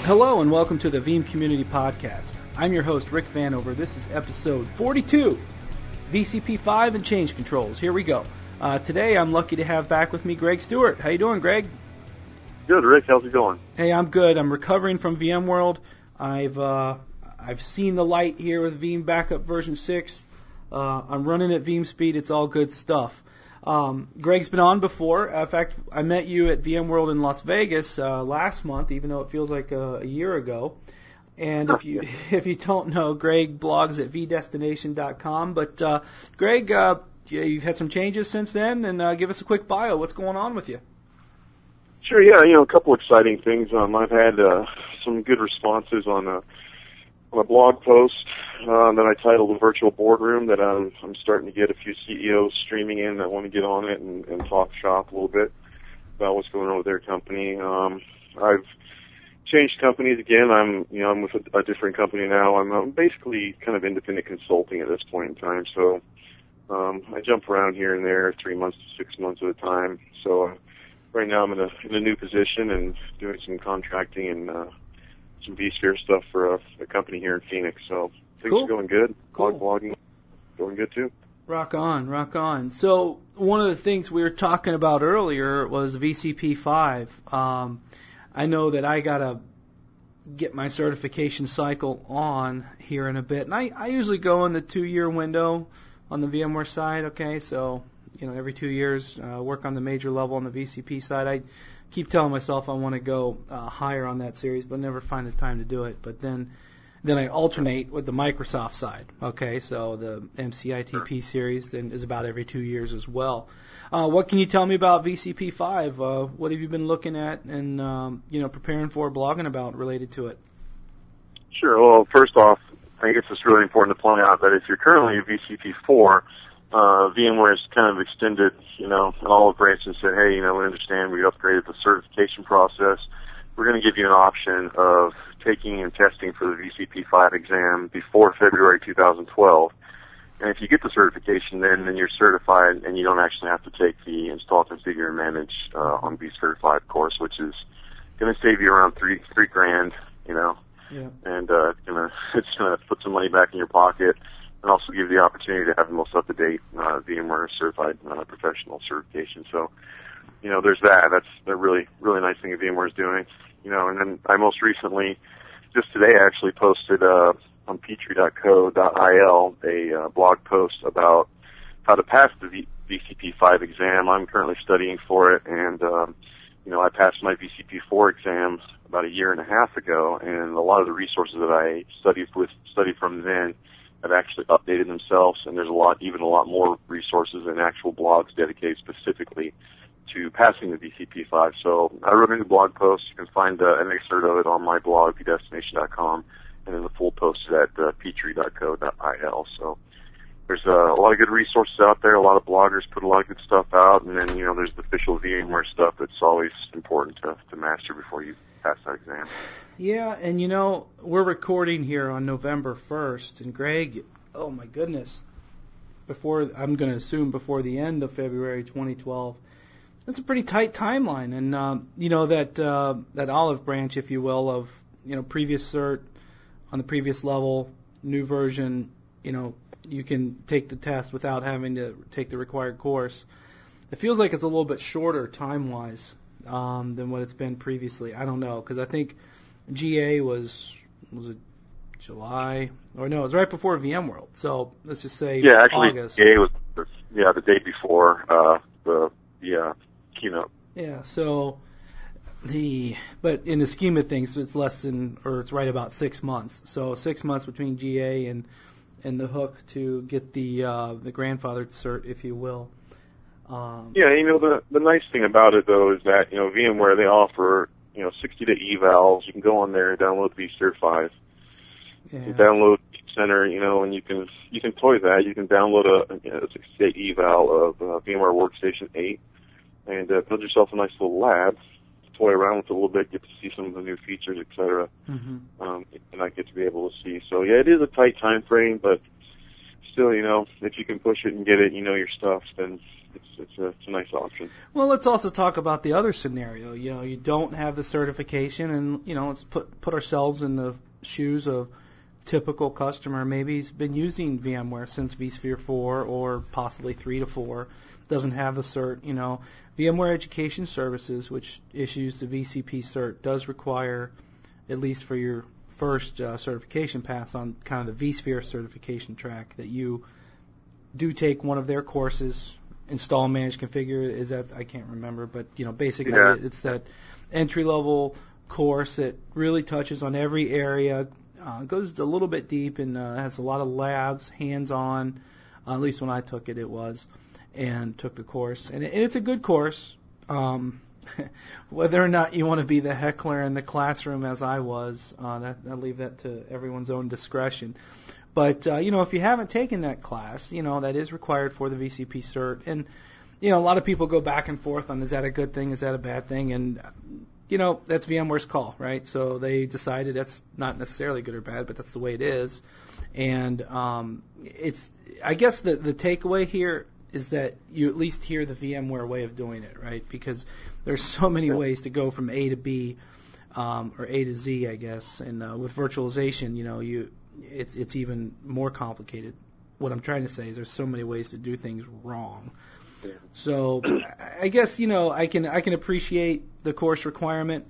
Hello and welcome to the Veeam Community Podcast. I'm your host, Rick Vanover. This is episode 42, VCP5 and Change Controls. Here we go. Today I'm lucky to have back with me Greg Stewart. How you doing, Greg? Good, Rick. How's it going? Hey, I'm good. I'm recovering from VMworld. I've seen the light here with Veeam Backup version 6. I'm running at Veeam speed. It's all good stuff. Greg's been on before. In fact, I met you at VMworld in Las Vegas last month, even though it feels like a year ago. And if you don't know, Greg blogs at vdestination.com. But Greg, you've had some changes since then, and give us a quick bio. What's going on with you? Sure. Yeah. A couple exciting things. I've had some good responses on a blog post that I titled "The Virtual Boardroom." That I'm starting to get a few CEOs streaming in that want to get on it and talk shop a little bit about what's going on with their company. I've changed companies again. I'm with a different company now. I'm basically kind of independent consulting at this point in time. So I jump around here and there, 3 months to 6 months at a time. So right now I'm in a new position and doing some contracting and some vSphere stuff for a company here in Phoenix. So things are going good. Cool. Blogging going good too. Rock on, rock on. So one of the things we were talking about earlier was VCP5. I know that I got to get my certification cycle on here in a bit. And I usually go in the 2-year window on the VMware side, okay? So, every 2 years, work on the major level on the VCP side. I keep telling myself I want to go higher on that series, but never find the time to do it. But then I alternate with the Microsoft side. Okay, so the MCITP series then is about every 2 years as well. What can you tell me about VCP5? What have you been looking at and preparing for, blogging about related to it? Sure. Well, first off, I think it's just really important to point out that if you're currently a VCP4, VMware has kind of extended, an olive branch and said, hey, we understand we upgraded the certification process. We're going to give you an option of taking and testing for the VCP5 exam before February 2012. And if you get the certification, then you're certified, and you don't actually have to take the install, configure, and manage on vSphere 5 course, which is going to save you around $3,000, Yeah. And it's gonna put some money back in your pocket, and also give you the opportunity to have the most up-to-date VMware certified professional certification. So, there's that. That's a really, really nice thing that VMware is doing. And then I most recently, just today, actually posted on petri.co.il a blog post about how to pass the VCP5 exam. I'm currently studying for it, and I passed my VCP4 exams about a year and a half ago, and a lot of the resources that I studied from then have actually updated themselves, and there's a lot more resources and actual blogs dedicated specifically to passing the VCP5. So I wrote a new blog post. You can find an excerpt of it on my blog, vdestination.com, and then the full post is at petri.co.il. So there's a lot of good resources out there. A lot of bloggers put a lot of good stuff out, and then there's the official VMware stuff that's always important to master before you pass that exam. Yeah, and we're recording here on November 1st, and Greg, oh my goodness, I'm going to assume before the end of February 2012. That's a pretty tight timeline, and that olive branch, if you will, of previous cert on the previous level, new version, you can take the test without having to take the required course. It feels like it's a little bit shorter time-wise than what it's been previously. I don't know, because I think GA was it July? Or no, it was right before VMworld. So let's just say August. GA was the day before the keynote. Yeah, so but in the scheme of things, it's it's right about 6 months. So 6 months between GA and the hook to get the grandfathered cert, if you will. The nice thing about it though is that VMware, they offer 60-day evals. You can go on there and download vSphere 5. Yeah. You download Center, and you can toy that. You can download a 60-day eval of VMware Workstation 8 and build yourself a nice little lab. Toy around with it a little bit, get to see some of the new features, etc. Mm-hmm. And I get to be able to see. So it is a tight time frame, but still, if you can push it and get it, your stuff, then it's a nice option. Well, let's also talk about the other scenario. You know, you don't have the certification, and you know, let's put ourselves in the shoes of typical customer. Maybe he's been using VMware since vSphere 4 or possibly 3 to 4. Doesn't have the cert. You know, VMware Education Services, which issues the VCP cert, does require, at least for your first certification pass on kind of the vSphere certification track, that you do take one of their courses. Install, manage, configure, is that, I can't remember, but you know, basically it's that entry level course that really touches on every area, goes a little bit deep, and has a lot of labs, hands-on. At least when I took it, it was, and took the course, and it's a good course. Whether or not you want to be the heckler in the classroom, as I was, I leave that to everyone's own discretion. But, you know, if you haven't taken that class, you know, that is required for the VCP cert. And, you know, a lot of people go back and forth on, is that a good thing, is that a bad thing? And, you know, that's VMware's call, right? So they decided that's not necessarily good or bad, but that's the way it is. And it's, I guess the takeaway here is that you at least hear the VMware way of doing it, right? Because there's so many ways to go from A to B, or A to Z, I guess. And with virtualization, you know, it's even more complicated. What I'm trying to say is there's so many ways to do things wrong. Yeah. So I guess, you know, I can appreciate the course requirement,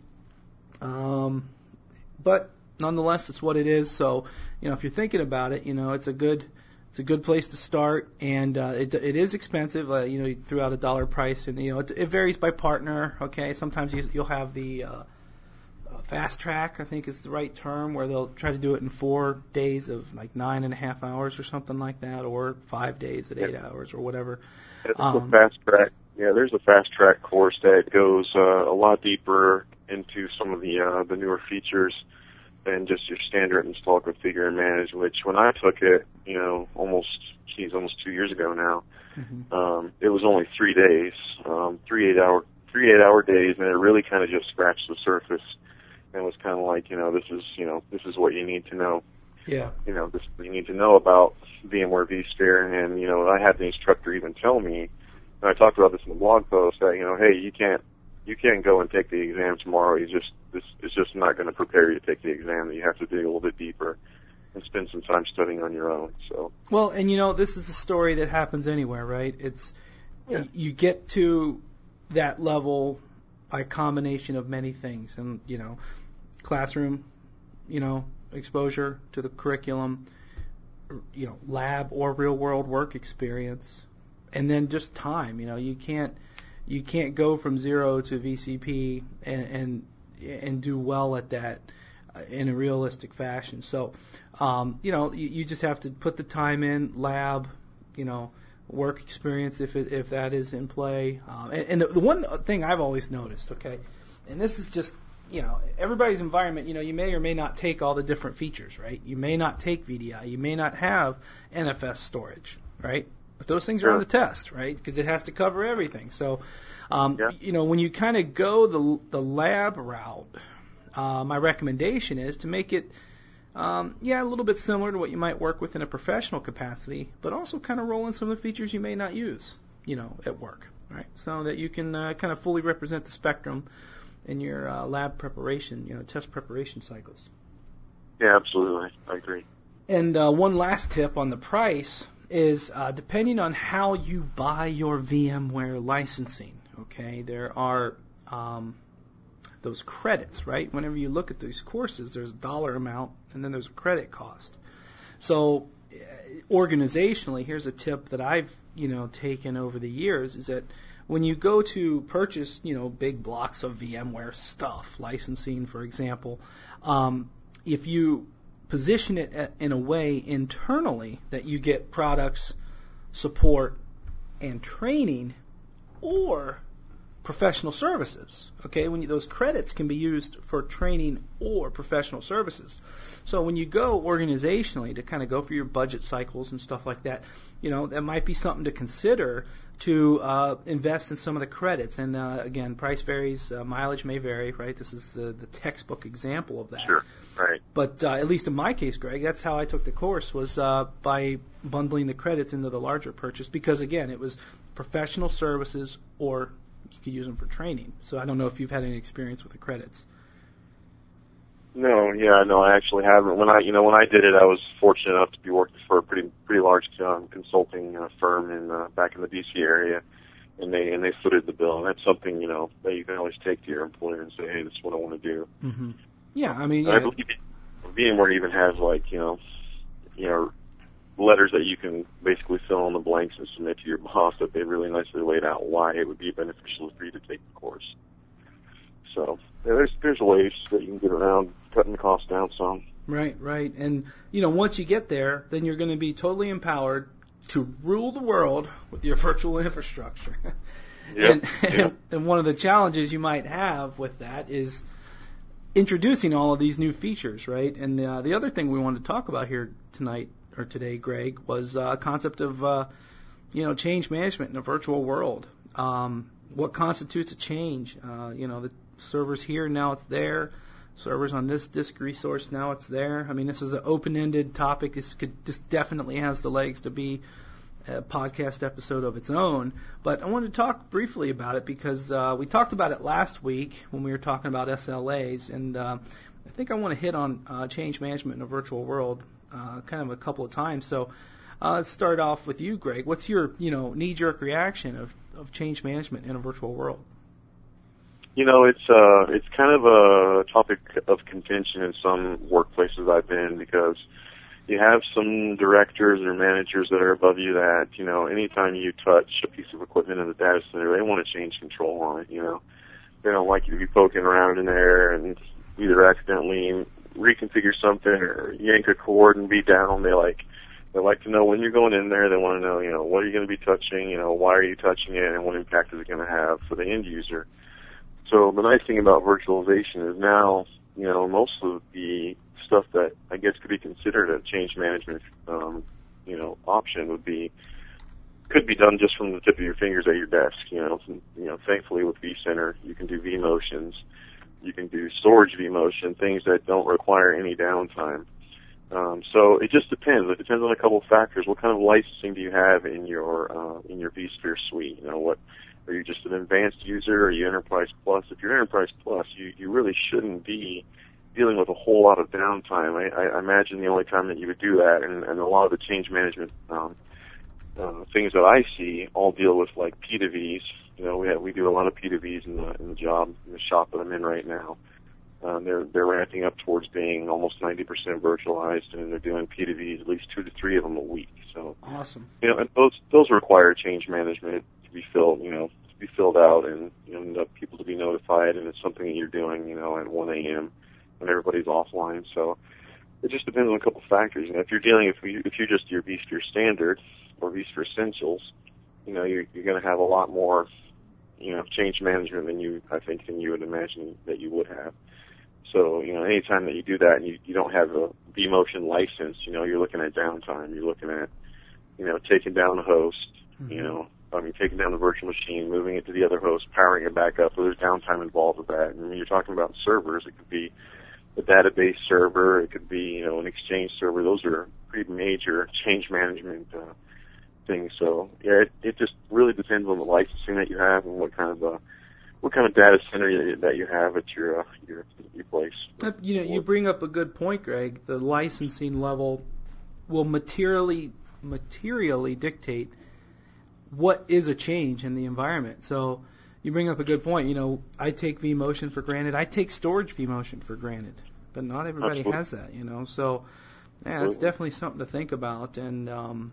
but nonetheless, it's what it is. So, you know, if you're thinking about it, you know, it's a good place to start, and it is expensive. You know, you threw out $1 price, and you know, it varies by partner. Okay, sometimes you'll have the fast track, I think is the right term, where they'll try to do it in 4 days of like 9.5 hours or something like that, or 5 days at 8 hours or whatever. It's a fast track. Yeah, there's a fast track course that goes a lot deeper into some of the newer features than just your standard install, configure, and manage. Which when I took it, you know, almost 2 years ago now, it was only 3 days, 3 8-hour days, and it really kind of just scratched the surface. And it was kind of like, you know, this is what you need to know. Yeah. You know, this you need to know about VMware vSphere. And, you know, I had the instructor even tell me, and I talked about this in the blog post, that, you know, hey, you can't go and take the exam tomorrow. It's just not going to prepare you to take the exam. You have to dig a little bit deeper and spend some time studying on your own. So. Well, and you know, this is a story that happens anywhere, right? It's you get to that level by a combination of many things, and you know, classroom, you know, exposure to the curriculum, you know, lab or real world work experience, and then just time. You know, you can't go from 0 to VCP and do well at that in a realistic fashion. So, you know, you just have to put the time in, lab, you know, work experience if that is in play. And the one thing I've always noticed, okay, and this is just, you know, everybody's environment, you know, you may or may not take all the different features, right? You may not take VDI. You may not have NFS storage, right? But those things are on the test, right? Because it has to cover everything. So, you know, when you kind of go the lab route, my recommendation is to make it, a little bit similar to what you might work with in a professional capacity, but also kind of roll in some of the features you may not use, you know, at work, right? So that you can kind of fully represent the spectrum in your lab preparation, you know, test preparation cycles. Yeah, absolutely. I agree. And one last tip on the price is depending on how you buy your VMware licensing, okay, there are those credits, right? Whenever you look at these courses, there's a dollar amount and then there's a credit cost. So organizationally, here's a tip that I've, you know, taken over the years, is that when you go to purchase, you know, big blocks of VMware stuff, licensing, for example, if you position it in a way internally that you get products, support, and training, or professional services, okay? Those credits can be used for training or professional services. So when you go organizationally to kind of go for your budget cycles and stuff like that, you know, that might be something to consider to invest in some of the credits. And again, price varies, mileage may vary, right? This is the textbook example of that. Sure, right. But at least in my case, Greg, that's how I took the course, was by bundling the credits into the larger purchase, because again, it was professional services, or you could use them for training. So I don't know if you've had any experience with the credits. No, I actually haven't. When I did it, I was fortunate enough to be working for a pretty large consulting firm back in the DC area, and they footed the bill. And that's something that you can always take to your employer and say, hey, this is what I want to do. Mm-hmm. Yeah, I mean, I believe VMware even has letters that you can basically fill in the blanks and submit to your boss that they really nicely laid out why it would be beneficial for you to take the course. So there's ways that you can get around cutting the cost down some. Right. And, once you get there, then you're going to be totally empowered to rule the world with your virtual infrastructure. Yep. And one of the challenges you might have with that is introducing all of these new features, right? And the other thing we wanted to talk about here today, Greg, was a concept of, change management in a virtual world. What constitutes a change? The servers here, now it's there. Servers on this disk resource, now it's there. I mean, this is an open-ended topic. This definitely has the legs to be a podcast episode of its own. But I wanted to talk briefly about it because we talked about it last week when we were talking about SLAs, and I think I want to hit on change management in a virtual world kind of a couple of times. So let's start off with you, Greg. What's your knee-jerk reaction of change management in a virtual world? It's kind of a topic of contention in some workplaces I've been, because you have some directors or managers that are above you that, anytime you touch a piece of equipment in the data center, they want to change control on it, They don't like you to be poking around in there and either accidentally reconfigure something or yank a cord and be down. They like to know when you're going in there. They want to know, what are you going to be touching, why are you touching it, and what impact is it going to have for the end user. So the nice thing about virtualization is now, most of the stuff that I guess could be considered a change management, option could be done just from the tip of your fingers at your desk. Thankfully with vCenter, you can do vMotions, you can do storage vMotion, things that don't require any downtime. So it just depends. It depends on a couple of factors. What kind of licensing do you have in your vSphere suite? Are you just an advanced user? Are you Enterprise Plus? If you're Enterprise Plus, you really shouldn't be dealing with a whole lot of downtime. I imagine the only time that you would do that, and a lot of the change management things that I see all deal with like P2Vs. We do a lot of P2Vs in the shop that I'm in right now. They're ramping up towards being almost 90% virtualized, and they're doing P2Vs, at least 2 to 3 of them a week. So awesome. And those require change management to be filled out, and people to be notified, and it's something that you're doing, at 1 a.m. when everybody's offline. So it just depends on a couple of factors. And if you're just your vSphere Standard or vSphere Essentials, you're going to have a lot more, change management than you would imagine that you would have. So, anytime that you do that and you don't have a vMotion license, you're looking at downtime. You're looking at, taking down the host, taking down the virtual machine, moving it to the other host, powering it back up. So there's downtime involved with that. And when you're talking about servers, it could be a database server, it could be, an Exchange server. Those are pretty major change management things. So, yeah, it just really depends on the licensing that you have and what kind of data center that you have at your place. You bring up a good point, Greg. The licensing level will materially dictate what is a change in the environment. So you bring up a good point. I take vMotion for granted. I take storage vMotion for granted, but not everybody has that. So yeah, that's definitely something to think about. And and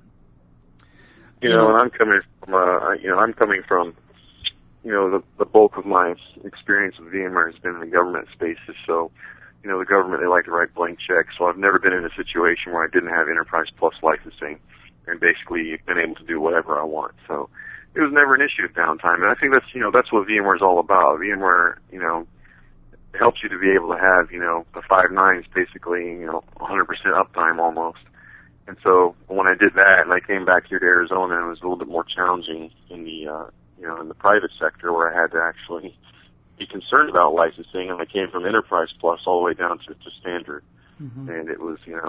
I'm coming from the bulk of my experience with VMware has been in the government spaces. So, the government, they like to write blank checks. So I've never been in a situation where I didn't have Enterprise Plus licensing and basically been able to do whatever I want. So it was never an issue with downtime. And I think that's what VMware is all about. VMware, helps you to be able to have, the 5 nines basically, 100% uptime almost. And so when I did that and I came back here to Arizona, it was a little bit more challenging in the, in the private sector where I had to actually be concerned about licensing. And I came from Enterprise Plus all the way down to Standard. Mm-hmm. And it was,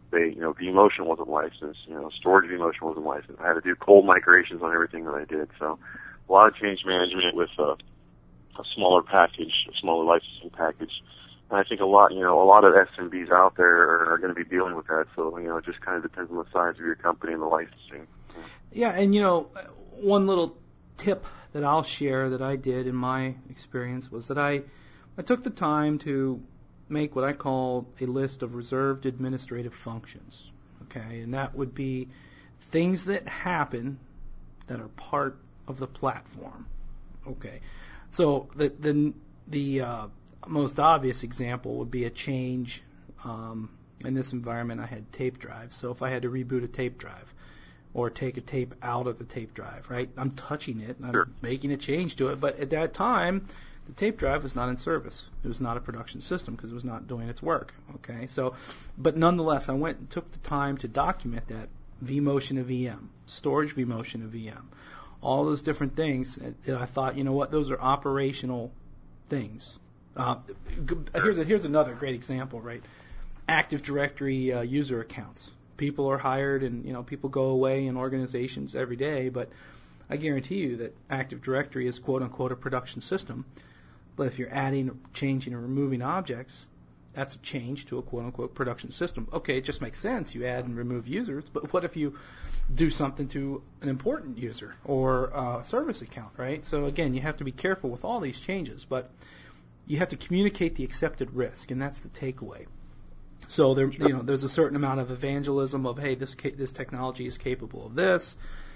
vMotion wasn't licensed. Storage vMotion wasn't licensed. I had to do cold migrations on everything that I did. So a lot of change management with a smaller package, a smaller licensing package. And I think a lot of SMBs out there are going to be dealing with that. So, it just kind of depends on the size of your company and the licensing. Yeah, and one little tip that I'll share that I did in my experience was that I took the time to make what I call a list of reserved administrative functions. Okay, and that would be things that happen that are part of the platform. Okay, so the most obvious example would be a change. In this environment, I had tape drives. So if I had to reboot a tape drive or take a tape out of the tape drive, right? I'm touching it, and I'm making a change to it. But at that time, the tape drive was not in service. It was not a production system because it was not doing its work. Okay, so, but nonetheless, I went and took the time to document that vMotion to VM, storage vMotion to VM, all those different things. And I thought, those are operational things. Here's another great example, right? Active Directory user accounts. People are hired, and people go away in organizations every day, but I guarantee you that Active Directory is quote unquote a production system. But if you're adding, changing, or removing objects, that's a change to a quote unquote production system. Okay, it just makes sense. You add and remove users, but what if you do something to an important user or a service account, right? So again, you have to be careful with all these changes, but you have to communicate the accepted risk, and that's the takeaway. So there's a certain amount of evangelism of, hey, this technology is capable of this.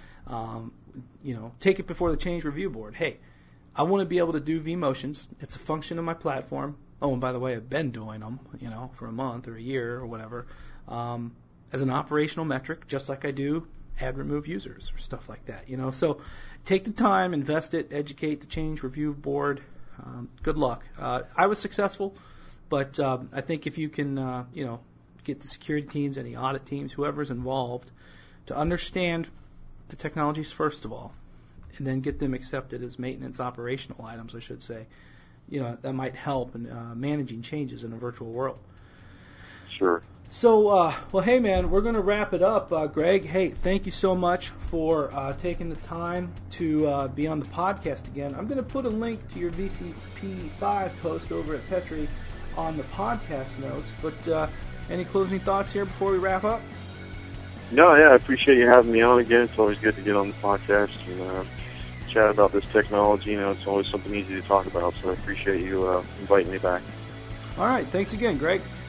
Take it before the change review board. Hey, I want to be able to do vMotions. It's a function of my platform. Oh, and by the way, I've been doing them, for a month or a year or whatever, as an operational metric, just like I do add remove users or stuff like that. So take the time, invest it, educate the change review board. Good luck. I was successful, but I think if you can, get the security teams and the audit teams, whoever's involved, to understand the technologies first of all, and then get them accepted as maintenance operational items, I should say, that might help in managing changes in a virtual world. Sure. So, hey, man, we're going to wrap it up. Greg, hey, thank you so much for taking the time to be on the podcast again. I'm going to put a link to your VCP5 post over at Petri on the podcast notes, but any closing thoughts here before we wrap up? No, yeah, I appreciate you having me on again. It's always good to get on the podcast and chat about this technology. It's always something easy to talk about, so I appreciate you inviting me back. All right, thanks again, Greg.